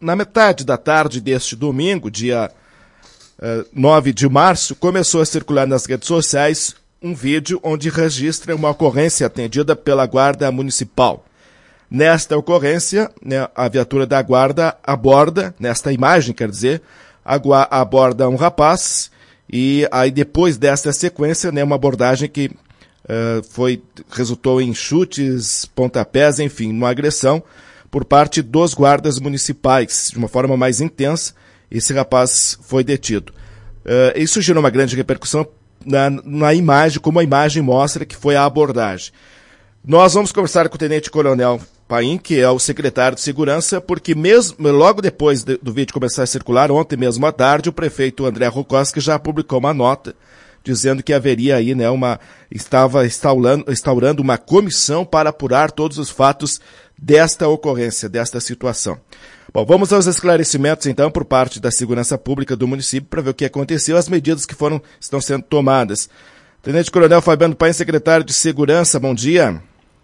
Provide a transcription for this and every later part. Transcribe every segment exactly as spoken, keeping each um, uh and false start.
na metade da tarde deste domingo, dia uh, nove de março, começou a circular nas redes sociais um vídeo onde registra uma ocorrência atendida pela Guarda Municipal. Nesta ocorrência, né, a viatura da Guarda aborda, nesta imagem, quer dizer, aborda um rapaz e aí depois dessa sequência, né, uma abordagem que uh, foi, resultou em chutes, pontapés, enfim, uma agressão por parte dos guardas municipais. De uma forma mais intensa, esse rapaz foi detido. Uh, isso gerou uma grande repercussão na, na imagem, como a imagem mostra que foi a abordagem. Nós vamos conversar com o Tenente Coronel Paim, que é o secretário de Segurança, porque mesmo logo depois de, do vídeo começar a circular, ontem mesmo à tarde, o prefeito André Rokoski já publicou uma nota dizendo que haveria aí, né, uma, estava instaurando, instaurando uma comissão para apurar todos os fatos desta ocorrência, desta situação. Bom, vamos aos esclarecimentos, então, por parte da Segurança Pública do município para ver o que aconteceu, as medidas que foram, estão sendo tomadas. Tenente Coronel Fabiano Paim, secretário de Segurança, bom dia.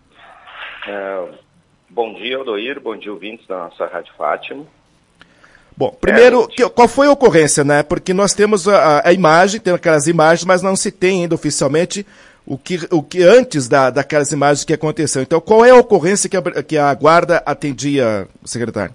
É, bom dia, Aldoir, bom dia, ouvintes da nossa Rádio Fátima. Bom, primeiro, é, qual foi a ocorrência, né? Porque nós temos a, a imagem, tem aquelas imagens, mas não se tem ainda oficialmente o que, o que antes da, daquelas imagens que aconteceu. Então, qual é a ocorrência que a, que a Guarda atendia, secretário?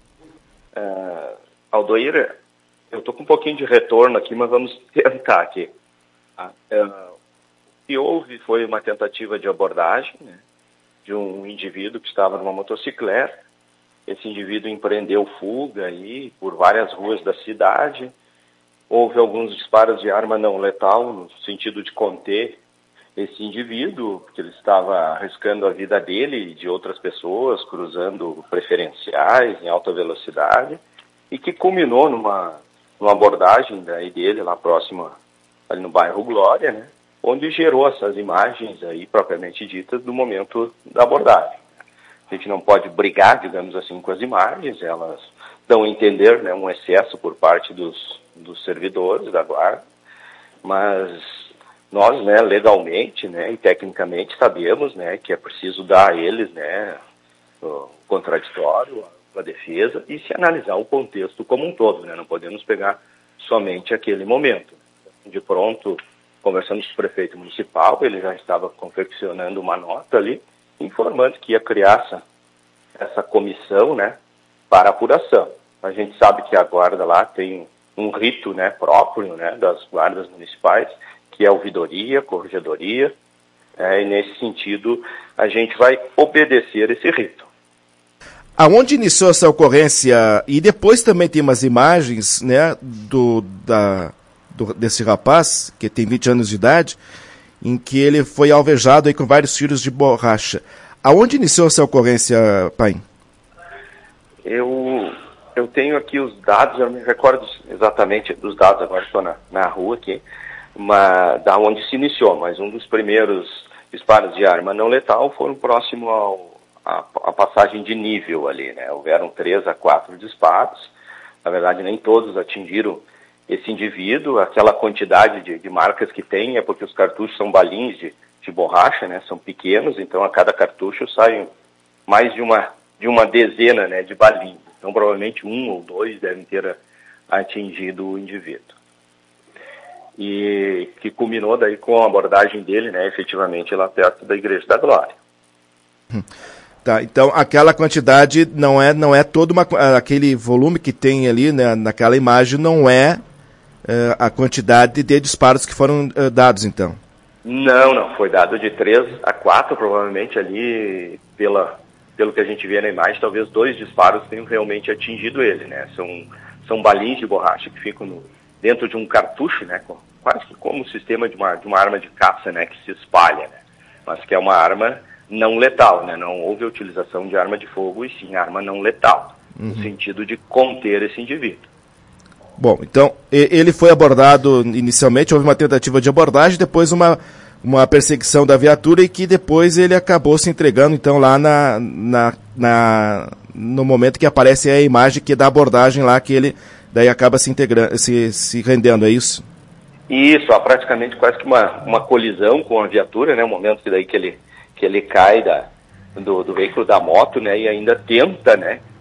É, Aldoir, eu estou com um pouquinho de retorno aqui, mas vamos tentar aqui. É, o que houve foi uma tentativa de abordagem, né, de um indivíduo que estava numa motocicleta. Esse indivíduo empreendeu fuga aí por várias ruas da cidade. Houve alguns disparos de arma não letal no sentido de conter esse indivíduo, porque ele estava arriscando a vida dele e de outras pessoas, cruzando preferenciais em alta velocidade, e que culminou numa, numa abordagem daí dele lá próximo, ali no bairro Glória, né, onde gerou essas imagens aí propriamente ditas do momento da abordagem. A gente não pode brigar, digamos assim, com as imagens, elas dão a entender, né, um excesso por parte dos, dos servidores da Guarda, mas nós, né, legalmente, né, e tecnicamente sabemos, né, que é preciso dar a eles, né, o contraditório, a defesa e se analisar o contexto como um todo, né, não podemos pegar somente aquele momento. De pronto, conversando com o prefeito municipal, ele já estava confeccionando uma nota ali, informando que ia criar essa, essa comissão, né, para apuração. A gente sabe que a guarda lá tem um rito, né, próprio, né, das guardas municipais, que é a ouvidoria, corregedoria, é, e nesse sentido a gente vai obedecer esse rito. Aonde iniciou essa ocorrência? E depois também tem umas imagens, né, do, da, do, desse rapaz, que tem vinte anos de idade, em que ele foi alvejado aí com vários tiros de borracha. Aonde iniciou essa ocorrência, Paim? Eu, eu tenho aqui os dados, eu me recordo exatamente dos dados, agora estou na, na rua aqui, uma, da onde se iniciou, mas um dos primeiros disparos de arma não letal foram próximo ao, a, a passagem de nível ali, né? Houveram três a quatro disparos, na verdade nem todos atingiram esse indivíduo. Aquela quantidade de, de marcas que tem é porque os cartuchos são balins de, de borracha, né, são pequenos, então a cada cartucho sai mais de uma, de uma dezena, né, de balinhos. Então provavelmente um ou dois devem ter atingido o indivíduo. E que culminou daí com a abordagem dele, né, efetivamente lá perto da Igreja da Glória. Hum. Tá, então aquela quantidade não é, não é todo uma, aquele volume que tem ali, né, naquela imagem não é Uh, a quantidade de disparos que foram uh, dados, então? Não, não. Foi dado de três a quatro, provavelmente ali, pela, pelo que a gente vê na imagem, talvez dois disparos tenham realmente atingido ele, né? São, são balinhos de borracha que ficam no, dentro de um cartucho, né? Quase que como o sistema de uma, de uma arma de caça, né? Que se espalha, né? Mas que é uma arma não letal, né? Não houve a utilização de arma de fogo e sim arma não letal, uhum, no sentido de conter esse indivíduo. Bom, então, ele foi abordado inicialmente, houve uma tentativa de abordagem, depois uma, uma perseguição da viatura e que depois ele acabou se entregando, então, lá na, na, na, no momento que aparece a imagem que é da abordagem lá, que ele daí acaba se, integrando, se, se rendendo, é isso? Isso, há praticamente quase que uma, uma colisão com a viatura, né, o momento que, daí que, ele, que ele cai da, do, do veículo da moto, né, e ainda tenta, né,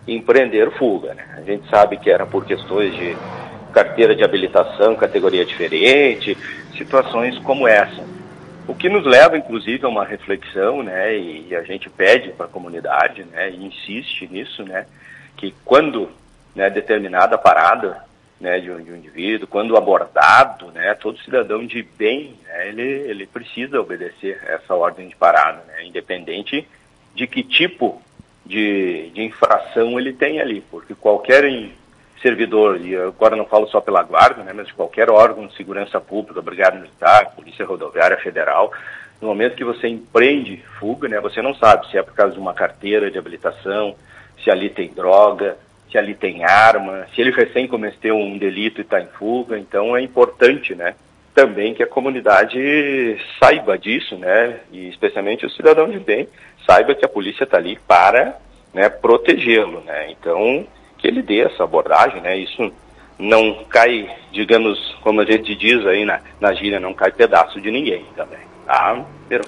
empreender fuga, né? A gente sabe que era por questões de carteira de habilitação, categoria diferente, situações como essa. O que nos leva, inclusive, a uma reflexão, né? E a gente pede para a comunidade, né? E insiste nisso, né? Que quando, né, determinada parada, né, de um, de um indivíduo, quando abordado, né, todo cidadão de bem, né, ele, ele precisa obedecer essa ordem de parada, né, independente de que tipo de, de infração ele tem ali, porque qualquer in, servidor, e agora não falo só pela guarda, né, mas de qualquer órgão de segurança pública, Brigada Militar, Polícia Rodoviária Federal, no momento que você empreende fuga, né, você não sabe se é por causa de uma carteira de habilitação, se ali tem droga, se ali tem arma, se ele recém cometeu um delito e está em fuga. Então é importante, né, também que a comunidade saiba disso, né, e especialmente o cidadão de bem saiba que a polícia está ali para, né, protegê-lo, né. Então que ele dê essa abordagem, né, isso não cai, digamos, como a gente diz aí na, na gíria, não cai pedaço de ninguém também, tá? Pero...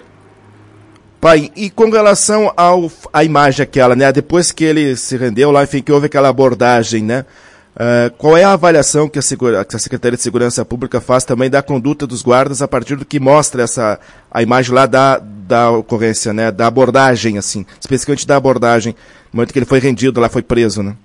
Pai, e com relação ao, à imagem aquela, né, depois que ele se rendeu lá, enfim, que houve aquela abordagem, né, uh, qual é a avaliação que a, Segura, que a Secretaria de Segurança Pública faz também da conduta dos guardas a partir do que mostra essa, a imagem lá da, da ocorrência, né, da abordagem, assim, especificamente da abordagem, no momento que ele foi rendido, lá foi preso, né?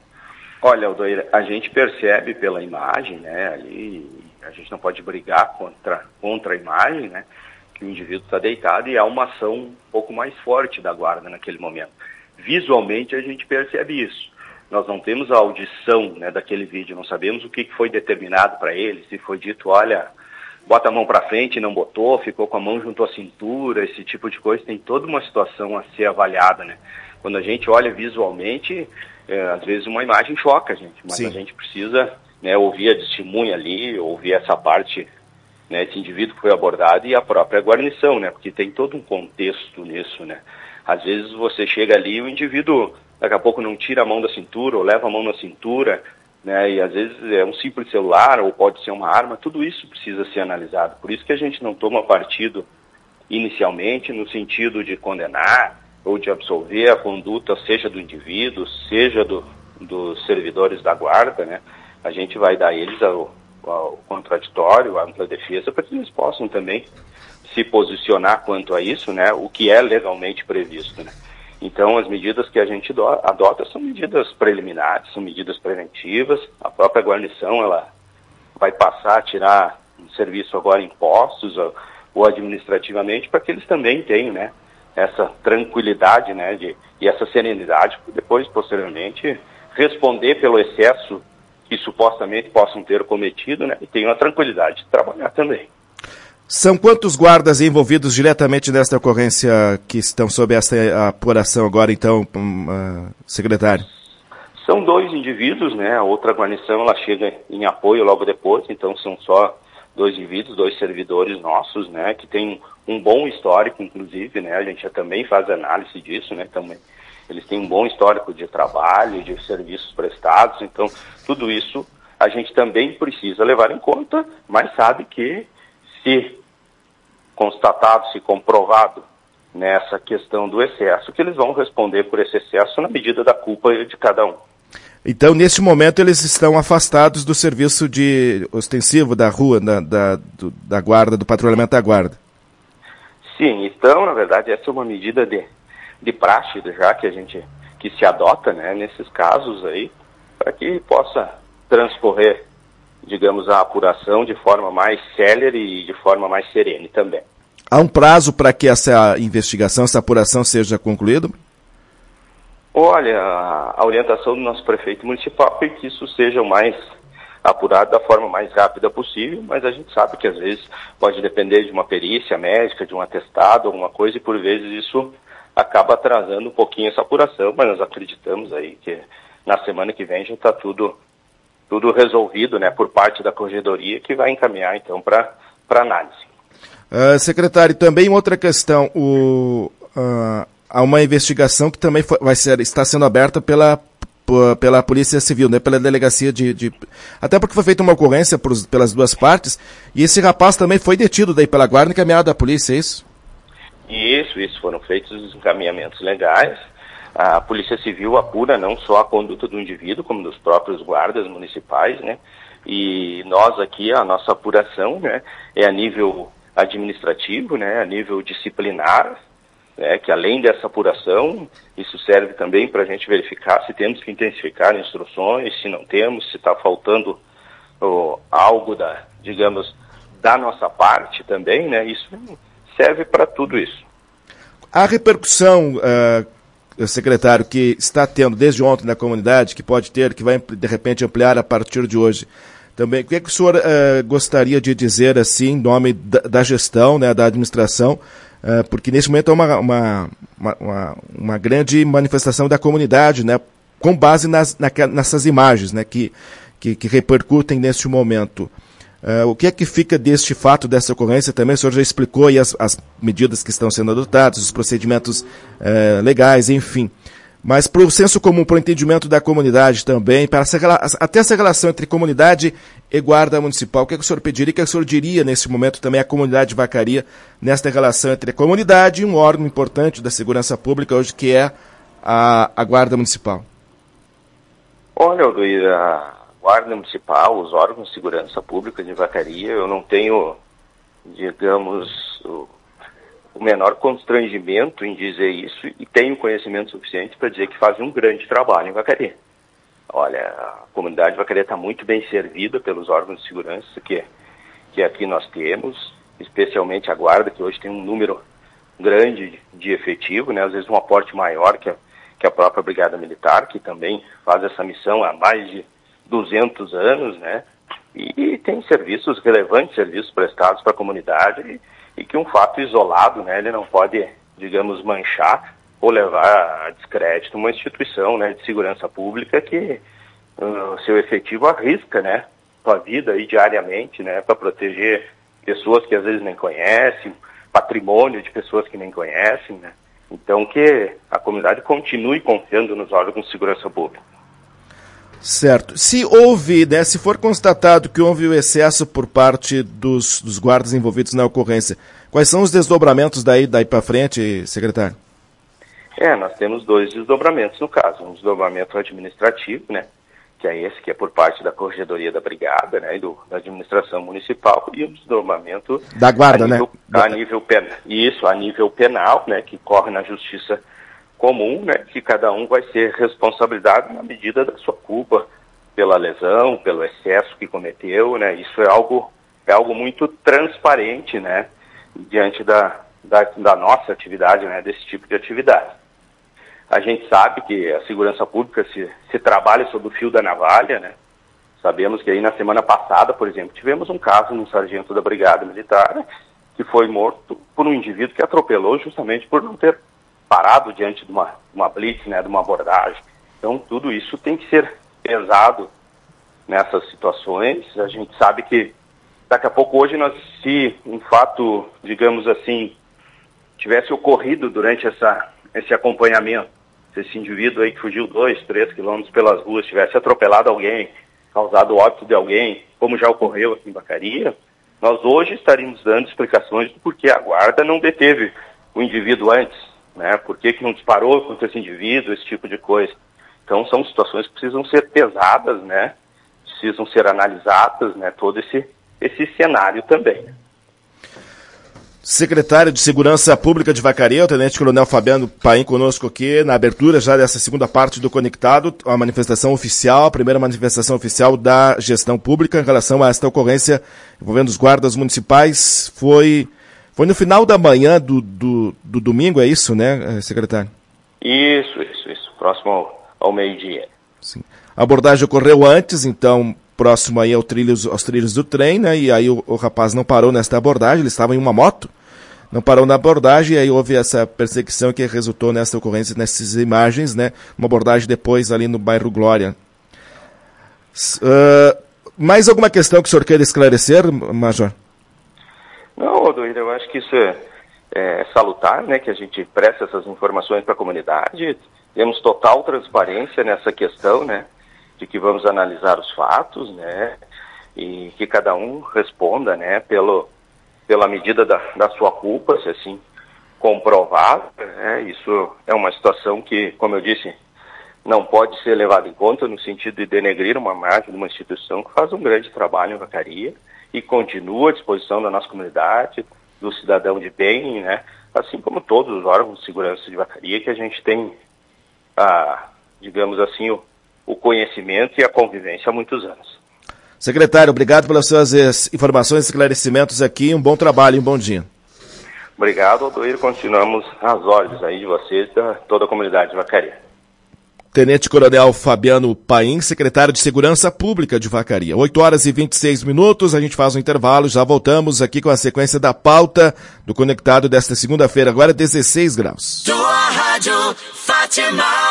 Olha, Aldoir, a gente percebe pela imagem, né, ali, a gente não pode brigar contra, contra a imagem, né, que o indivíduo está deitado e há uma ação um pouco mais forte da guarda naquele momento. Visualmente a gente percebe isso. Nós não temos a audição, né, daquele vídeo, não sabemos o que foi determinado para ele, se foi dito, olha, bota a mão para frente e não botou, ficou com a mão junto à cintura, esse tipo de coisa, tem toda uma situação a ser avaliada, né. Quando a gente olha visualmente, é, às vezes uma imagem choca a gente, mas Sim. a gente precisa, né, ouvir a testemunha ali, ouvir essa parte, né, esse indivíduo que foi abordado e a própria guarnição, né, porque tem todo um contexto nisso, né. Às vezes você chega ali e o indivíduo daqui a pouco não tira a mão da cintura ou leva a mão na cintura, né, e às vezes é um simples celular ou pode ser uma arma, tudo isso precisa ser analisado. Por isso que a gente não toma partido inicialmente no sentido de condenar ou de absolver a conduta, seja do indivíduo, seja do, dos servidores da guarda, né, a gente vai dar a eles ao, ao contraditório, à ampla defesa, para que eles possam também se posicionar quanto a isso, né, o que é legalmente previsto, né. Então, as medidas que a gente do, adota são medidas preliminares, são medidas preventivas. A própria guarnição, ela vai passar a tirar um serviço agora em postos ou, ou administrativamente, para que eles também tenham, né, essa tranquilidade, né, de, e essa serenidade, depois, posteriormente, responder pelo excesso que supostamente possam ter cometido, né, e tenham a tranquilidade de trabalhar também. São quantos guardas envolvidos diretamente nesta ocorrência que estão sob essa apuração agora, então, uh, secretário? São dois indivíduos, né, a outra guarnição, ela chega em apoio logo depois, então são só dois indivíduos, dois servidores nossos, né, que tem um bom histórico, inclusive, né, a gente já também faz análise disso, né, também. Eles têm um bom histórico de trabalho, de serviços prestados, então tudo isso a gente também precisa levar em conta, mas sabe que se constatado, se comprovado nessa questão do excesso, que eles vão responder por esse excesso na medida da culpa de cada um. Então, neste momento, eles estão afastados do serviço de ostensivo da rua, da, da, do, da guarda, do patrulhamento da guarda? Sim, então, na verdade, essa é uma medida de, de praxe já que a gente que se adota, né, nesses casos aí, para que possa transcorrer, digamos, a apuração de forma mais célere e de forma mais serene também. Há um prazo para que essa investigação, essa apuração seja concluída? Olha, a orientação do nosso prefeito municipal é que isso seja o mais apurado da forma mais rápida possível, mas a gente sabe que às vezes pode depender de uma perícia médica, de um atestado, alguma coisa, e por vezes isso acaba atrasando um pouquinho essa apuração, mas nós acreditamos aí que na semana que vem já está tudo, tudo resolvido, né, por parte da corregedoria, que vai encaminhar então para para análise. Uh, secretário, também outra questão, o, uh, há uma investigação que também foi, vai ser, está sendo aberta pela, pela Polícia Civil, né, pela delegacia de, de... Até porque foi feita uma ocorrência por, pelas duas partes, e esse rapaz também foi detido daí pela guarda e encaminhado à polícia, é isso? Isso, isso, foram feitos os encaminhamentos legais. A Polícia Civil apura não só a conduta do indivíduo, como dos próprios guardas municipais, né? E nós aqui, a nossa apuração, né, é a nível administrativo, né, a nível disciplinar, né, que além dessa apuração, isso serve também para a gente verificar se temos que intensificar instruções, se não temos, se está faltando oh, algo da, digamos, da nossa parte também, né, isso serve para tudo isso. A repercussão, uh, secretário, que está tendo desde ontem na comunidade, que pode ter, que vai de repente ampliar a partir de hoje, também, o que, é que o senhor uh, gostaria de dizer assim, em nome da, da gestão, né, da administração, uh, porque nesse momento é uma, uma, uma, uma grande manifestação da comunidade, né, com base nas, na, nessas imagens, né, que, que, que repercutem neste momento. Uh, o que é que fica deste fato, dessa ocorrência também? O senhor já explicou aí as, as medidas que estão sendo adotadas, os procedimentos uh, legais, enfim. Mas para o senso comum, para o entendimento da comunidade também, para essa, até essa relação entre comunidade e guarda municipal, o que é que o senhor pediria, o que é que o senhor diria nesse momento também à comunidade de Vacaria, nesta relação entre a comunidade e um órgão importante da segurança pública hoje, que é a, a guarda municipal? Olha, Aldoir, a Guarda Municipal, os órgãos de segurança pública de Vacaria, eu não tenho, digamos, o, o menor constrangimento em dizer isso e tenho conhecimento suficiente para dizer que fazem um grande trabalho em Vacaria. Olha, a comunidade de Vacaria está muito bem servida pelos órgãos de segurança que, que aqui nós temos, especialmente a Guarda, que hoje tem um número grande de efetivo, né, às vezes um aporte maior que a, que a própria Brigada Militar, que também faz essa missão há mais de duzentos anos, né? E tem serviços, relevantes serviços prestados para a comunidade e, e que um fato isolado, né? Ele não pode, digamos, manchar ou levar a descrédito uma instituição, né, de segurança pública que uh, seu efetivo arrisca, né? Sua vida aí diariamente, né? Para proteger pessoas que às vezes nem conhecem, patrimônio de pessoas que nem conhecem, né? Então que a comunidade continue confiando nos órgãos de segurança pública. Certo. Se houve, né, se for constatado que houve o excesso por parte dos, dos guardas envolvidos na ocorrência, quais são os desdobramentos daí, daí para frente, secretário? É, nós temos dois desdobramentos no caso. Um desdobramento administrativo, né, que é esse que é por parte da Corregedoria da Brigada, né, e do, da administração municipal, e um desdobramento da guarda, a nível, né? A nível penal. Isso, a nível penal, né, que corre na justiça comum, né, que cada um vai ser responsabilizado na medida da sua culpa pela lesão, pelo excesso que cometeu, né, isso é algo, é algo muito transparente, né, diante da, da, da nossa atividade, né, desse tipo de atividade. A gente sabe que a segurança pública se, se trabalha sob o fio da navalha, né, sabemos que aí na semana passada, por exemplo, tivemos um caso num sargento da Brigada Militar, né, que foi morto por um indivíduo que atropelou justamente por não ter parado diante de uma, uma blitz, né, de uma abordagem. Então, tudo isso tem que ser pesado nessas situações. A gente sabe que daqui a pouco, hoje, nós, se um fato, digamos assim, tivesse ocorrido durante essa, esse acompanhamento, se esse indivíduo aí que fugiu dois, três quilômetros pelas ruas tivesse atropelado alguém, causado o óbito de alguém, como já ocorreu aqui em Vacaria, nós hoje estaríamos dando explicações do porquê a guarda não deteve o indivíduo antes, né? Por que que não disparou contra esse indivíduo, esse tipo de coisa. Então são situações que precisam ser pesadas, né? Precisam ser analisadas, né? Todo esse, esse cenário também. Secretário de Segurança Pública de Vacaria, o Tenente Coronel Fabiano Paim, conosco aqui na abertura já dessa segunda parte do Conectado, a manifestação oficial, a primeira manifestação oficial da gestão pública em relação a esta ocorrência envolvendo os guardas municipais. Foi... Foi no final da manhã do, do, do domingo, é isso, né, secretário? Isso, isso, isso. Próximo ao, ao meio-dia. Sim. A abordagem ocorreu antes, então, próximo aí ao trilhos, aos trilhos do trem, né? E aí o, o rapaz não parou nesta abordagem, ele estava em uma moto, não parou na abordagem, e aí houve essa perseguição que resultou nessa ocorrência, nessas imagens, né? Uma abordagem depois ali no bairro Glória. Uh, mais alguma questão que o senhor queira esclarecer, Major? Não, Aldoir, eu acho que isso é, é salutar, né, que a gente preste essas informações para a comunidade. Temos total transparência nessa questão, né, de que vamos analisar os fatos, né, e que cada um responda, né, pelo, pela medida da, da sua culpa, se assim comprovado, né? Isso é uma situação que, como eu disse, não pode ser levado em conta no sentido de denegrir uma imagem de uma instituição que faz um grande trabalho em Vacaria e continua à disposição da nossa comunidade, do cidadão de bem, né? Assim como todos os órgãos de segurança de Vacaria, que a gente tem, a, digamos assim, o, o conhecimento e a convivência há muitos anos. Secretário, obrigado pelas suas informações e esclarecimentos aqui. Um bom trabalho e um bom dia. Obrigado, Aldoir. Continuamos às ordens aí de vocês, da toda a comunidade de Vacaria. Tenente Coronel Fabiano Paim, secretário de Segurança Pública de Vacaria. oito horas e vinte e seis minutos, a gente faz um intervalo, já voltamos aqui com a sequência da pauta do Conectado desta segunda-feira, agora dezesseis graus. Tua Rádio Fátima.